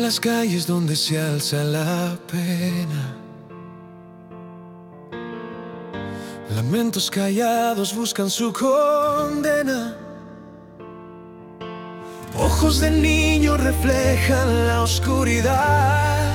las calles donde se alza la pena. Lamentos callados buscan su condena. Ojos de niño reflejan la oscuridad,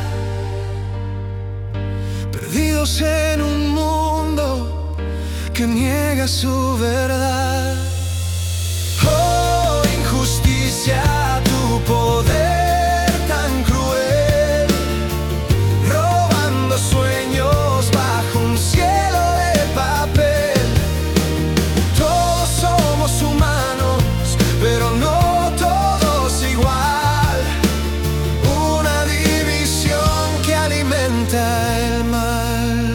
perdidos en un mundo que niega su verdad. Oh, injusticia, tu poder tan cruel, robando sueños bajo un cielo de papel. Todos somos humanos, pero no todos igual. Una división que alimenta el mal.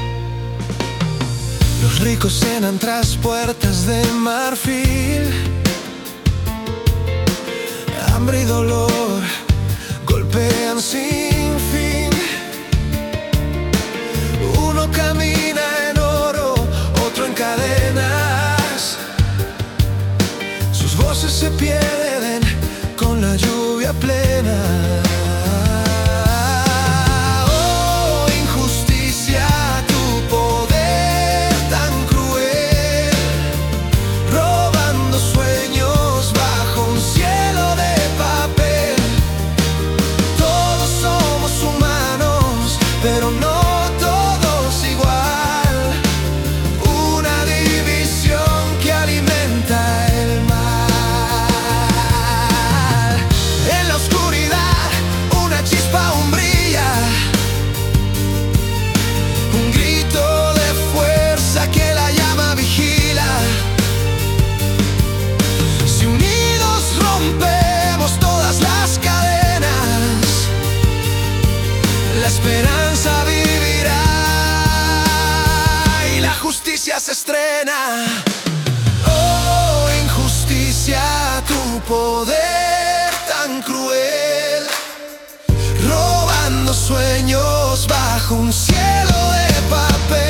Los ricos cenan tras puertas de marfil. Hambre y dolor golpean sin fin. Uno camina en oro, otro en cadenas. Sus voces se pierden con la lluvia plena. Oh, injusticia, tu poder tan cruel, robando sueños bajo un cielo de papel. Todos somos humanos, pero no todos igual. Una división que alimenta el mal. En la oscuridad una chispa aún brilla, un grito de fuerza que la llama vigila. Si unidos rompemos todas las cadenas, la esperanza vivirá y la justicia se estrena. Oh, injusticia, tu poder tan cruel, robando sueños bajo un cielo de papel.